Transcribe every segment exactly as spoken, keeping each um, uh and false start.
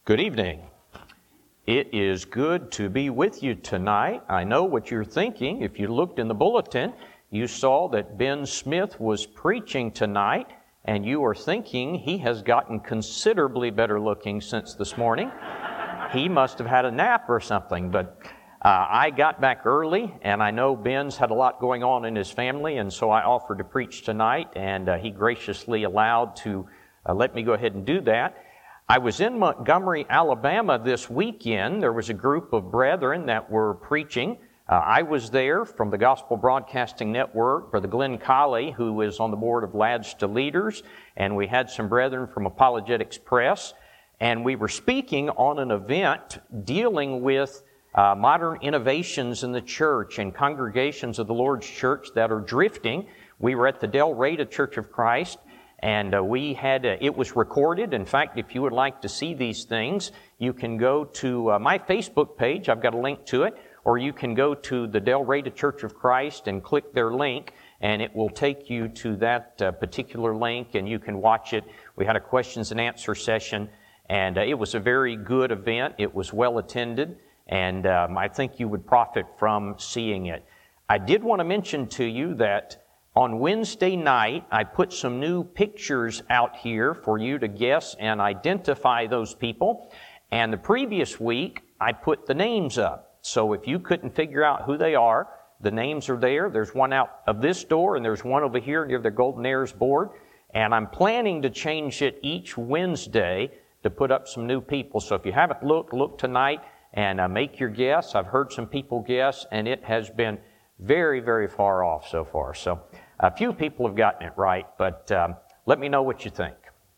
Good evening. It is good to be with you tonight. I know what you're thinking. If you looked in the bulletin, you saw that Ben Smith was preaching tonight, and you are thinking he has gotten considerably better looking since this morning. He must have had a nap or something, but uh, I got back early, and I know Ben's had a lot going on in his family, and so I offered to preach tonight, and uh, he graciously allowed to uh, let me go ahead and do that. I was in Montgomery, Alabama this weekend. There was a group of brethren that were preaching. Uh, I was there from the Gospel Broadcasting Network, Brother Glenn Colley, who is on the board of Lads to Leaders, and we had some brethren from Apologetics Press, and we were speaking on an event dealing with uh, modern innovations in the church and congregations of the Lord's Church that are drifting. We were at the Del Reyta Church of Christ, And uh, we had, uh, it was recorded. In fact, if you would like to see these things, you can go to uh, my Facebook page. I've got a link to it. Or you can go to the Del Reyta Church of Christ and click their link, and it will take you to that uh, particular link, and you can watch it. We had a questions and answer session, and uh, it was a very good event. It was well attended, and um, I think you would profit from seeing it. I did want to mention to you that on Wednesday night, I put some new pictures out here for you to guess and identify those people. And the previous week, I put the names up. So if you couldn't figure out who they are, the names are there. There's one out of this door, and there's one over here near the Golden Heirs board. And I'm planning to change it each Wednesday to put up some new people. So if you haven't looked, look tonight and uh, make your guess. I've heard some people guess, and it has been very, very far off so far. So a few people have gotten it right, but um, let me know what you think.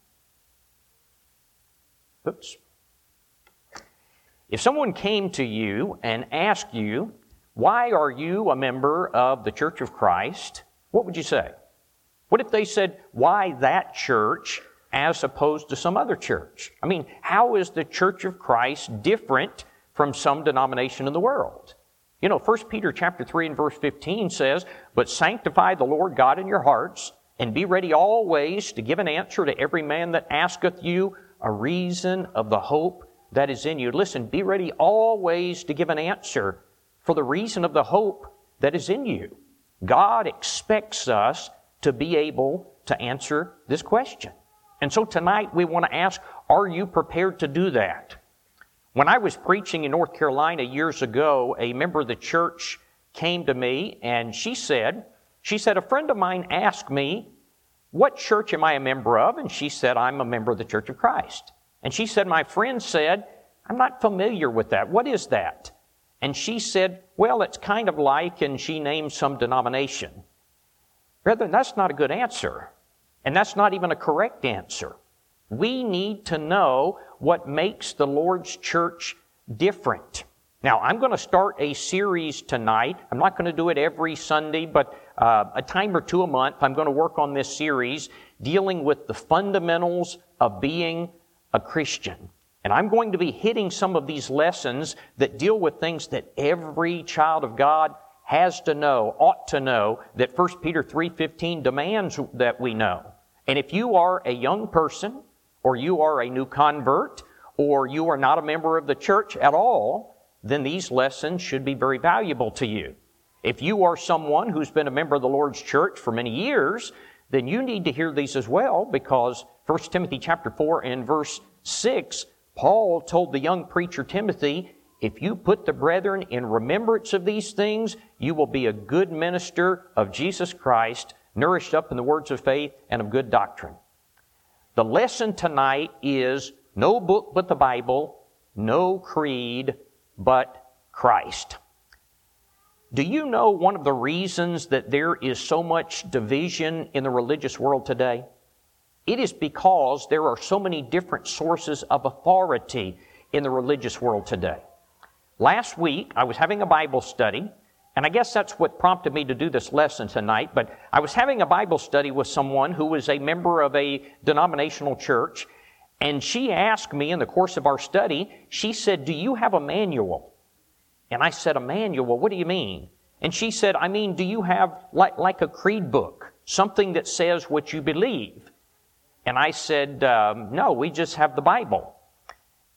Oops. If someone came to you and asked you, why are you a member of the Church of Christ? What would you say? What if they said, why that church as opposed to some other church? I mean, how is the Church of Christ different from some denomination in the world? You know, First Peter chapter three and verse fifteen says, but sanctify the Lord God in your hearts, and be ready always to give an answer to every man that asketh you a reason of the hope that is in you. Listen, be ready always to give an answer for the reason of the hope that is in you. God expects us to be able to answer this question. And so tonight we want to ask, are you prepared to do that? When I was preaching in North Carolina years ago, a member of the church came to me and she said, she said, a friend of mine asked me, what church am I a member of? And she said, I'm a member of the Church of Christ. And she said, my friend said, I'm not familiar with that. What is that? And she said, well, it's kind of like, and she named some denomination. Brethren, that's not a good answer. And that's not even a correct answer. We need to know what makes the Lord's church different. Now, I'm going to start a series tonight. I'm not going to do it every Sunday, but uh, a time or two a month, I'm going to work on this series dealing with the fundamentals of being a Christian. And I'm going to be hitting some of these lessons that deal with things that every child of God has to know, ought to know, that First Peter three fifteen demands that we know. And if you are a young person, or you are a new convert, or you are not a member of the church at all, then these lessons should be very valuable to you. If you are someone who's been a member of the Lord's church for many years, then you need to hear these as well, because First Timothy chapter four and verse six, Paul told the young preacher Timothy, if you put the brethren in remembrance of these things, you will be a good minister of Jesus Christ, nourished up in the words of faith and of good doctrine. The lesson tonight is no book but the Bible, no creed but Christ. Do you know one of the reasons that there is so much division in the religious world today? It is because there are so many different sources of authority in the religious world today. Last week, I was having a Bible study, and I guess that's what prompted me to do this lesson tonight, but I was having a Bible study with someone who was a member of a denominational church, and she asked me in the course of our study, she said, do you have a manual? And I said, a manual? What do you mean? And she said, I mean, do you have like, like a creed book, something that says what you believe? And I said, um, no, we just have the Bible.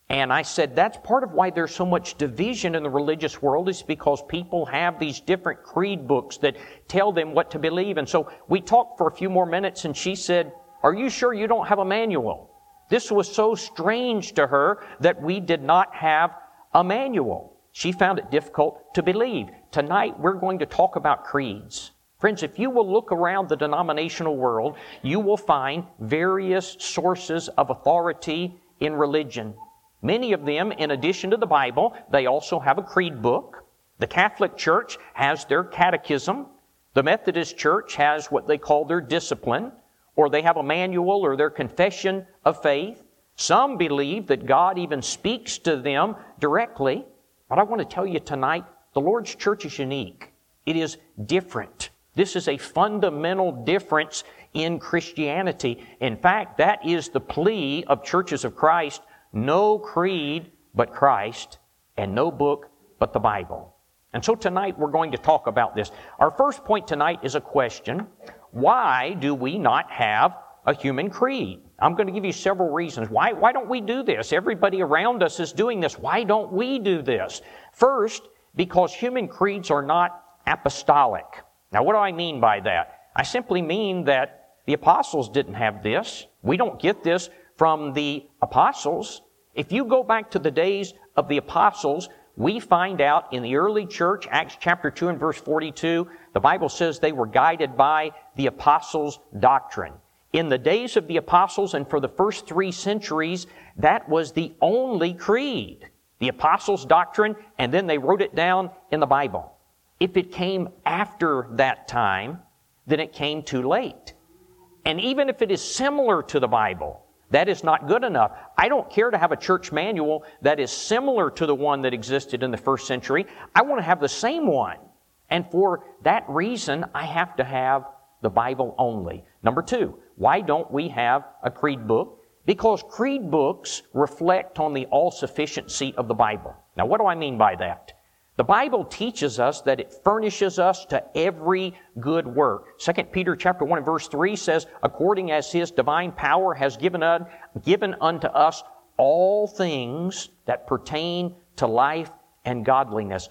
And I said that's part of why there's so much division in the religious world, is because people have these different creed books that tell them what to believe. And so we talked for a few more minutes, and she said, "Are you sure you don't have a manual?" This was so strange to her that we did not have a manual. She found it difficult to believe. Tonight we're going to talk about creeds. Friends, if you will look around the denominational world, you will find various sources of authority in religion. Many of them, in addition to the Bible, they also have a creed book. The Catholic Church has their catechism. The Methodist Church has what they call their discipline, or they have a manual or their confession of faith. Some believe that God even speaks to them directly. But I want to tell you tonight, the Lord's church is unique. It is different. This is a fundamental difference in Christianity. In fact, that is the plea of churches of Christ: no creed but Christ, and no book but the Bible. And so tonight we're going to talk about this. Our first point tonight is a question: why do we not have a human creed? I'm going to give you several reasons. Why, why don't we do this? Everybody around us is doing this. Why don't we do this? First, because human creeds are not apostolic. Now, what do I mean by that? I simply mean that the apostles didn't have this. We don't get this from the apostles. If you go back to the days of the apostles, we find out in the early church, Acts chapter two and verse forty-two, the Bible says they were guided by the apostles' doctrine. In the days of the apostles and for the first three centuries, that was the only creed. The apostles' doctrine, and then they wrote it down in the Bible. If it came after that time, then it came too late. And even if it is similar to the Bible, that is not good enough. I don't care to have a church manual that is similar to the one that existed in the first century. I want to have the same one. And for that reason, I have to have the Bible only. Number two, why don't we have a creed book? Because creed books reflect on the all-sufficiency of the Bible. Now, what do I mean by that? The Bible teaches us that it furnishes us to every good work. Second Peter chapter one and verse three says, according as His divine power has given, un, given unto us all things that pertain to life and godliness.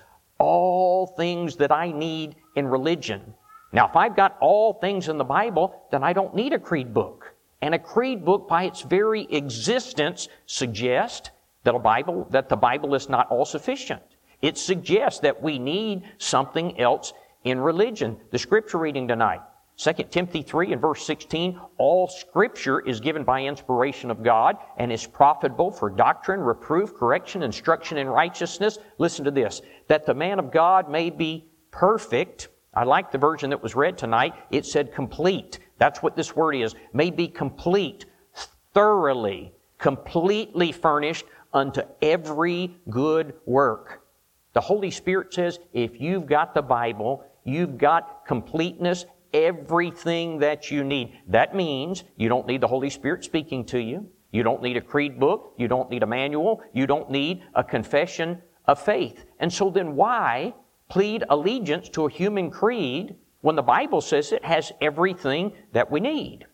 All things that I need in religion. Now, if I've got all things in the Bible, then I don't need a creed book. And a creed book, by its very existence, suggests that a Bible, that the Bible is not all sufficient. It suggests that we need something else in religion. The scripture reading tonight, Second Timothy three and verse sixteen, all Scripture is given by inspiration of God and is profitable for doctrine, reproof, correction, instruction in righteousness. Listen to this, that the man of God may be perfect. I like the version that was read tonight. It said complete. That's what this word is. May be complete, thoroughly, completely furnished unto every good work. The Holy Spirit says, if you've got the Bible, you've got completeness, everything that you need. That means you don't need the Holy Spirit speaking to you. You don't need a creed book. You don't need a manual. You don't need a confession of faith. And so then why plead allegiance to a human creed when the Bible says it has everything that we need?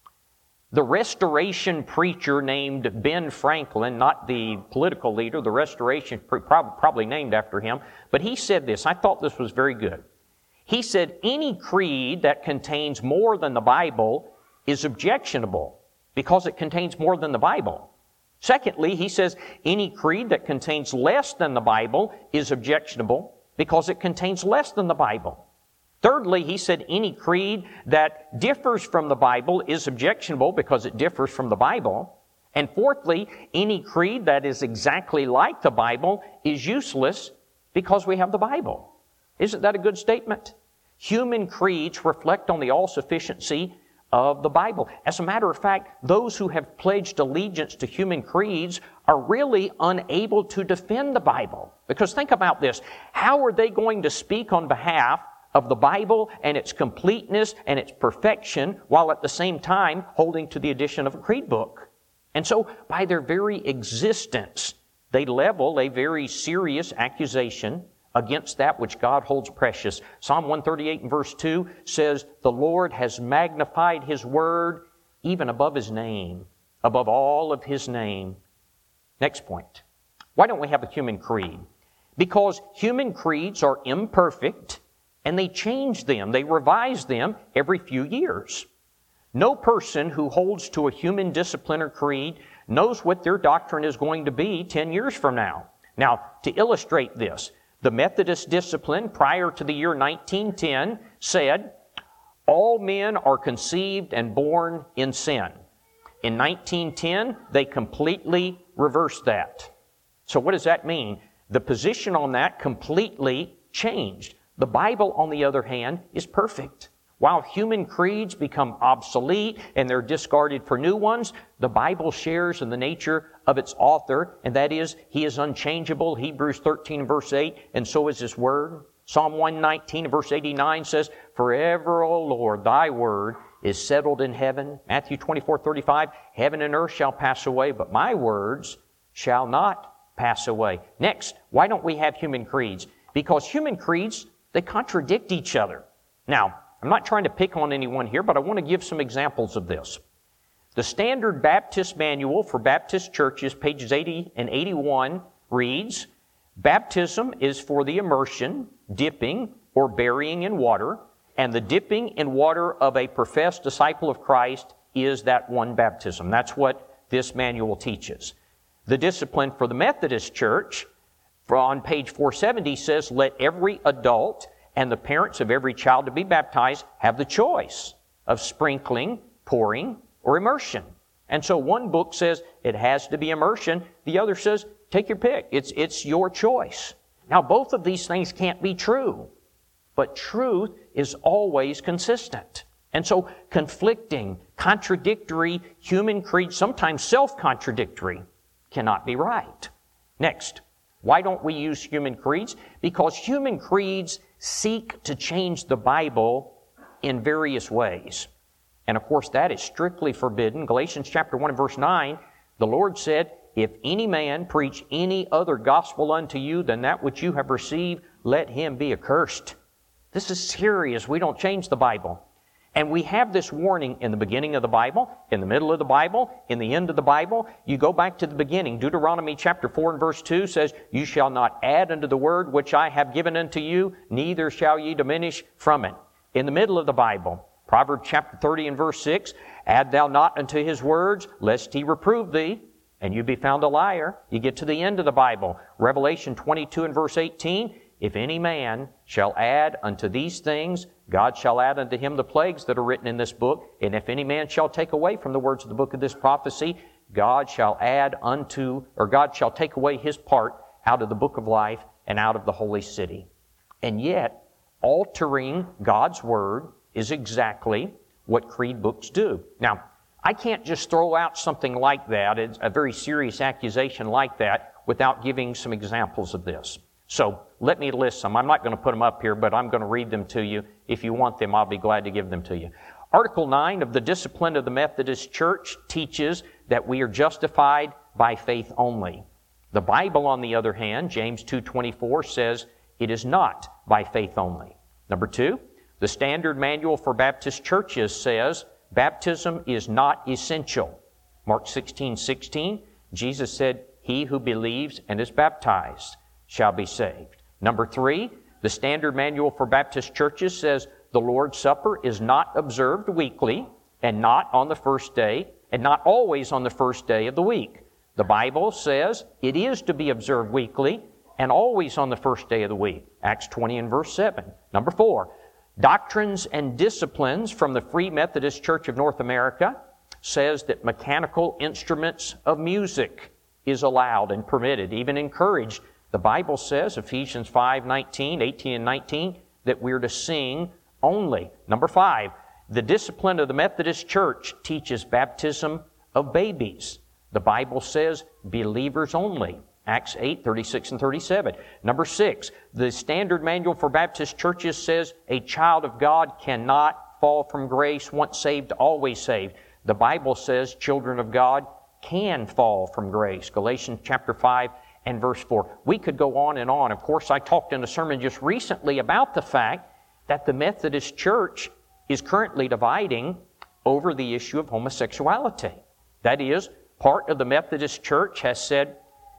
The Restoration preacher named Ben Franklin, not the political leader, the Restoration probably named after him, but he said this. I thought this was very good. He said, any creed that contains more than the Bible is objectionable because it contains more than the Bible. Secondly, he says, any creed that contains less than the Bible is objectionable because it contains less than the Bible. Thirdly, he said any creed that differs from the Bible is objectionable because it differs from the Bible. And fourthly, any creed that is exactly like the Bible is useless because we have the Bible. Isn't that a good statement? Human creeds reflect on the all-sufficiency of the Bible. As a matter of fact, those who have pledged allegiance to human creeds are really unable to defend the Bible. Because think about this. How are they going to speak on behalf of the Bible and its completeness and its perfection while at the same time holding to the addition of a creed book? And so by their very existence, they level a very serious accusation against that which God holds precious. Psalm one thirty-eight and verse two says, the Lord has magnified His word even above His name, above all of His name. Next point. Why don't we have a human creed? Because human creeds are imperfect, and they change them, they revise them every few years. No person who holds to a human discipline or creed knows what their doctrine is going to be ten years from now. Now, to illustrate this, the Methodist discipline prior to the year nineteen ten said, all men are conceived and born in sin. In nineteen ten, they completely reversed that. So what does that mean? The position on that completely changed. The Bible, on the other hand, is perfect. While human creeds become obsolete and they're discarded for new ones, the Bible shares in the nature of its author, and that is, He is unchangeable, Hebrews thirteen verse eight, and so is His Word. Psalm one nineteen verse eighty-nine says, forever, O Lord, Thy Word is settled in heaven. Matthew twenty-four thirty-five, heaven and earth shall pass away, but my words shall not pass away. Next, why don't we have human creeds? Because human creeds, they contradict each other. Now, I'm not trying to pick on anyone here, but I want to give some examples of this. The Standard Baptist Manual for Baptist Churches, pages eighty and eighty-one, reads, baptism is for the immersion, dipping, or burying in water, and the dipping in water of a professed disciple of Christ is that one baptism. That's what this manual teaches. The discipline for the Methodist Church, on page four seventy, says, let every adult and the parents of every child to be baptized have the choice of sprinkling, pouring, or immersion. And so one book says it has to be immersion. The other says, take your pick. It's, it's your choice. Now, both of these things can't be true, but truth is always consistent. And so conflicting, contradictory human creeds, sometimes self-contradictory, cannot be right. Next, why don't we use human creeds? Because human creeds seek to change the Bible in various ways. And of course, that is strictly forbidden. Galatians chapter one and verse nine, the Lord said, if any man preach any other gospel unto you than that which you have received, let him be accursed. This is serious. We don't change the Bible. And we have this warning in the beginning of the Bible, in the middle of the Bible, in the end of the Bible. You go back to the beginning. Deuteronomy chapter four and verse two says, you shall not add unto the word which I have given unto you, neither shall ye diminish from it. In the middle of the Bible, Proverbs chapter thirty and verse six, add thou not unto his words, lest he reprove thee, and you be found a liar. You get to the end of the Bible. Revelation twenty-two and verse eighteen, if any man shall add unto these things, God shall add unto him the plagues that are written in this book. And if any man shall take away from the words of the book of this prophecy, God shall add unto, or God shall take away his part out of the book of life and out of the holy city. And yet, altering God's word is exactly what creed books do. Now, I can't just throw out something like that, it's a very serious accusation like that, without giving some examples of this. So, let me list some. I'm not going to put them up here, but I'm going to read them to you. If you want them, I'll be glad to give them to you. Article nine of the Discipline of the Methodist Church teaches that we are justified by faith only. The Bible, on the other hand, James two twenty-four, says it is not by faith only. Number two, the Standard Manual for Baptist Churches says baptism is not essential. Mark sixteen sixteen, Jesus said, he who believes and is baptized shall be saved. Number three, the Standard Manual for Baptist Churches says the Lord's Supper is not observed weekly and not on the first day and not always on the first day of the week. The Bible says it is to be observed weekly and always on the first day of the week. Acts twenty and verse seven. Number four, Doctrines and Disciplines from the Free Methodist Church of North America says that mechanical instruments of music is allowed and permitted, even encouraged. The Bible says, Ephesians five nineteen, eighteen and nineteen, that we're to sing only. Number five, the Discipline of the Methodist Church teaches baptism of babies. The Bible says believers only. Acts eight, thirty-six and thirty-seven. Number six, the Standard Manual for Baptist Churches says a child of God cannot fall from grace, once saved, always saved. The Bible says children of God can fall from grace. Galatians chapter five and verse four. We could go on and on. Of course, I talked in a sermon just recently about the fact that the Methodist Church is currently dividing over the issue of homosexuality. That is, part of the Methodist Church has said,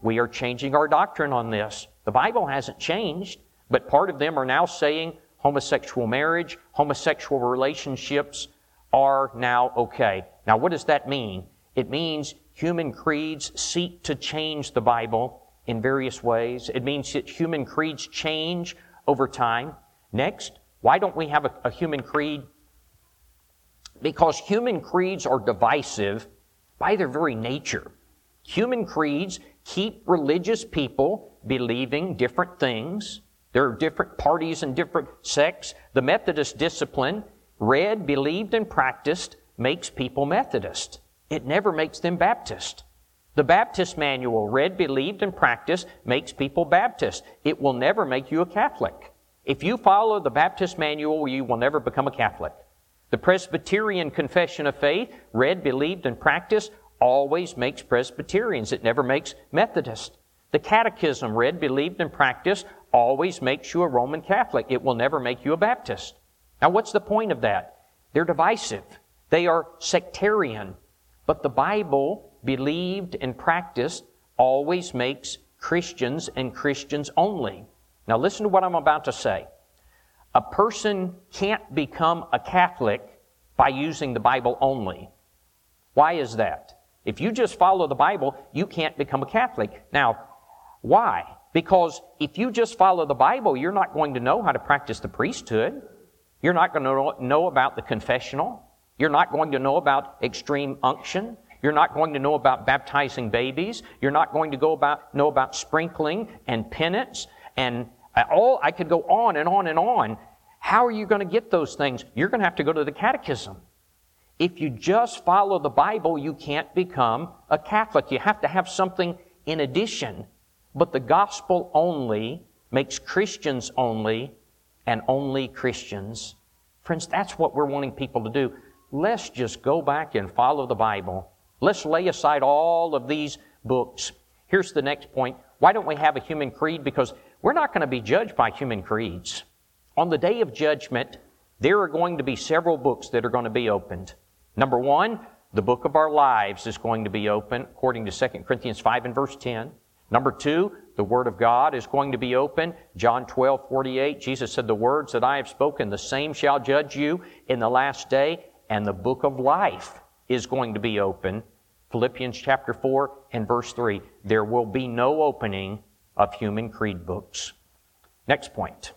we are changing our doctrine on this. The Bible hasn't changed, but part of them are now saying homosexual marriage, homosexual relationships are now okay. Now, what does that mean? It means human creeds seek to change the Bible in various ways. It means that human creeds change over time. Next, why don't we have a, a human creed? Because human creeds are divisive by their very nature. Human creeds keep religious people believing different things. There are different parties and different sects. The Methodist discipline, read, believed, and practiced, makes people Methodist. It never makes them Baptist. The Baptist manual, read, believed, and practiced, makes people Baptist. It will never make you a Catholic. If you follow the Baptist manual, you will never become a Catholic. The Presbyterian Confession of Faith, read, believed, and practiced, always makes Presbyterians. It never makes Methodist. The Catechism, read, believed, and practiced, always makes you a Roman Catholic. It will never make you a Baptist. Now, what's the point of that? They're divisive. They are sectarian. But the Bible, believed and practiced, always makes Christians and Christians only. Now, listen to what I'm about to say. A person can't become a Catholic by using the Bible only. Why is that? If you just follow the Bible, you can't become a Catholic. Now, why? Because if you just follow the Bible, you're not going to know how to practice the priesthood. You're not going to know about the confessional. You're not going to know about extreme unction. You're not going to know about baptizing babies. You're not going to go about know about sprinkling and penance and all. I could go on and on and on. How are you going to get those things? You're going to have to go to the catechism. If you just follow the Bible, you can't become a Catholic. You have to have something in addition. But the gospel only makes Christians only and only Christians. Friends, that's what we're wanting people to do. Let's just go back and follow the Bible. Let's lay aside all of these books. Here's the next point. Why don't we have a human creed? Because we're not going to be judged by human creeds. On the day of judgment, there are going to be several books that are going to be opened. Number one, the book of our lives is going to be open, according to Second Corinthians five and verse ten. Number two, the Word of God is going to be open. John twelve forty-eight, Jesus said, "The words that I have spoken, the same shall judge you in the last day." And the book of life is going to be open. Philippians chapter four and verse three. There will be no opening of human creed books. Next point.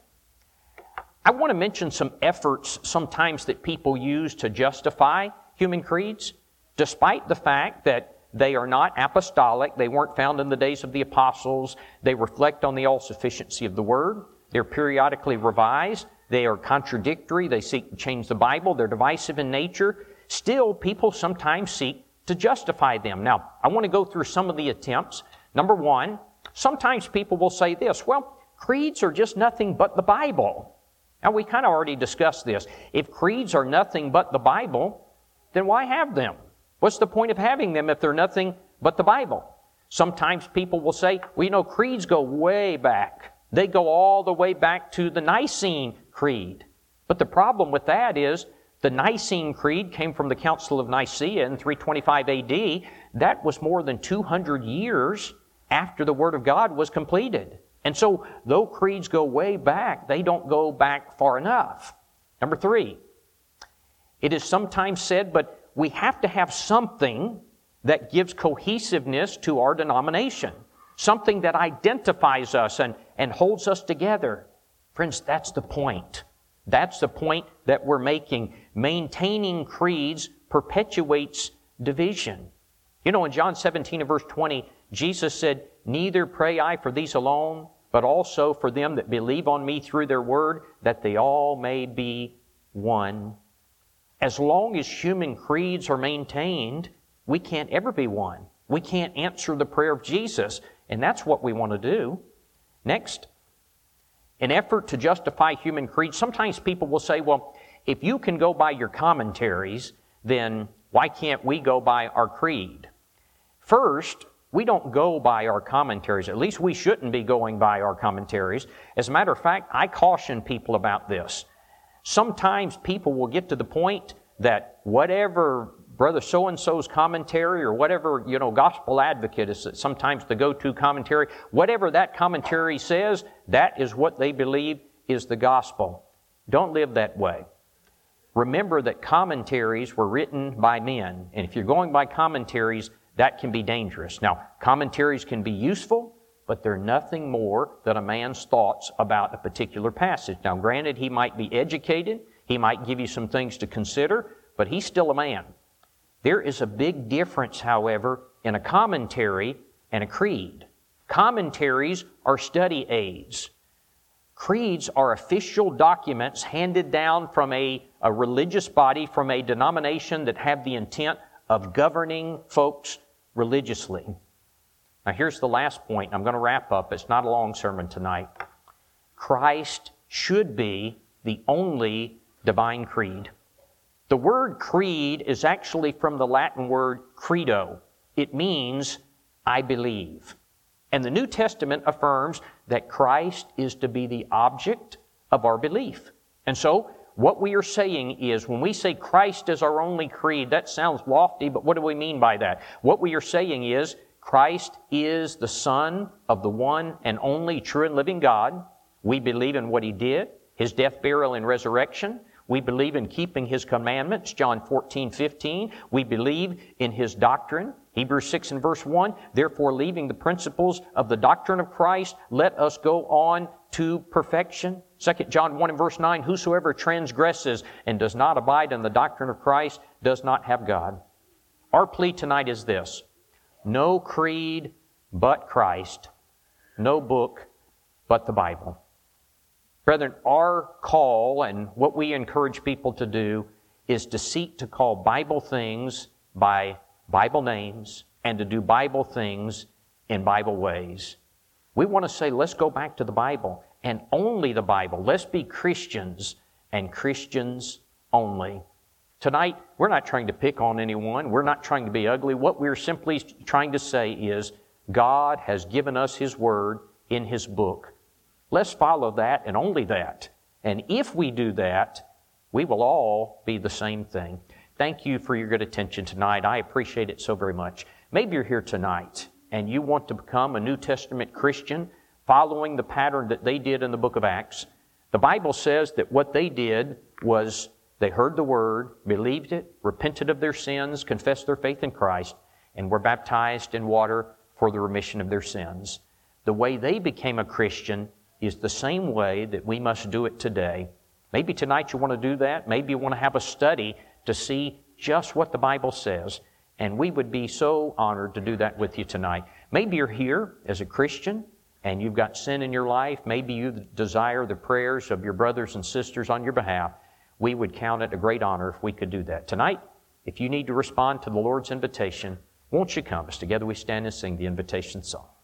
I want to mention some efforts sometimes that people use to justify human creeds, despite the fact that they are not apostolic. They weren't found in the days of the apostles. They reflect on the all-sufficiency of the Word. They're periodically revised. They are contradictory. They seek to change the Bible. They're divisive in nature. Still, people sometimes seek to justify them. Now, I want to go through some of the attempts. Number one, sometimes people will say this, well, creeds are just nothing but the Bible. Now, we kind of already discussed this. If creeds are nothing but the Bible, then why have them? What's the point of having them if they're nothing but the Bible? Sometimes people will say, well, you know, creeds go way back. They go all the way back to the Nicene Creed. But the problem with that is the Nicene Creed came from the Council of Nicaea in three twenty-five A D. That was more than two hundred years after the Word of God was completed. And so, though creeds go way back, they don't go back far enough. Number three, it is sometimes said, but we have to have something that gives cohesiveness to our denomination, something that identifies us and, and holds us together. Friends, that's the point. That's the point that we're making. Maintaining creeds perpetuates division. You know, in John seventeen and verse twenty, Jesus said, "Neither pray I for these alone, but also for them that believe on me through their word, that they all may be one." As long as human creeds are maintained, we can't ever be one. We can't answer the prayer of Jesus, and that's what we want to do. Next, an effort to justify human creeds. Sometimes people will say, well, if you can go by your commentaries, then why can't we go by our creed? First, we don't go by our commentaries. At least we shouldn't be going by our commentaries. As a matter of fact, I caution people about this. Sometimes people will get to the point that whatever Brother so-and-so's commentary or whatever, you know, Gospel Advocate is sometimes the go-to commentary. Whatever that commentary says, that is what they believe is the gospel. Don't live that way. Remember that commentaries were written by men, and if you're going by commentaries, that can be dangerous. Now, commentaries can be useful, but they're nothing more than a man's thoughts about a particular passage. Now, granted, he might be educated, he might give you some things to consider, but he's still a man. There is a big difference, however, in a commentary and a creed. Commentaries are study aids. Creeds are official documents handed down from a, a religious body, from a denomination that have the intent of governing folks religiously. Now here's the last point. I'm going to wrap up. It's not a long sermon tonight. Christ should be the only divine creed. The word creed is actually from the Latin word credo. It means I believe. And the New Testament affirms that Christ is to be the object of our belief. And so, what we are saying is, when we say Christ is our only creed, that sounds lofty, but what do we mean by that? What we are saying is, Christ is the Son of the one and only true and living God. We believe in what He did, His death, burial, and resurrection. We believe in keeping His commandments, John fourteen fifteen. We believe in His doctrine, Hebrews six and verse one. Therefore, leaving the principles of the doctrine of Christ, let us go on to perfection. Second John one and verse nine, whosoever transgresses and does not abide in the doctrine of Christ does not have God. Our plea tonight is this: no creed but Christ, no book but the Bible. Brethren, our call and what we encourage people to do is to seek to call Bible things by Bible names and to do Bible things in Bible ways. We want to say, let's go back to the Bible and only the Bible. Let's be Christians and Christians only. Tonight, we're not trying to pick on anyone. We're not trying to be ugly. What we're simply trying to say is God has given us His Word in His book. Let's follow that and only that. And if we do that, we will all be the same thing. Thank you for your good attention tonight. I appreciate it so very much. Maybe you're here tonight and you want to become a New Testament Christian following the pattern that they did in the book of Acts. The Bible says that what they did was they heard the Word, believed it, repented of their sins, confessed their faith in Christ, and were baptized in water for the remission of their sins. The way they became a Christian is the same way that we must do it today. Maybe tonight you want to do that. Maybe you want to have a study to see just what the Bible says. And we would be so honored to do that with you tonight. Maybe you're here as a Christian and you've got sin in your life. Maybe you desire the prayers of your brothers and sisters on your behalf. We would count it a great honor if we could do that. Tonight, if you need to respond to the Lord's invitation, won't you come as together we stand and sing the invitation song?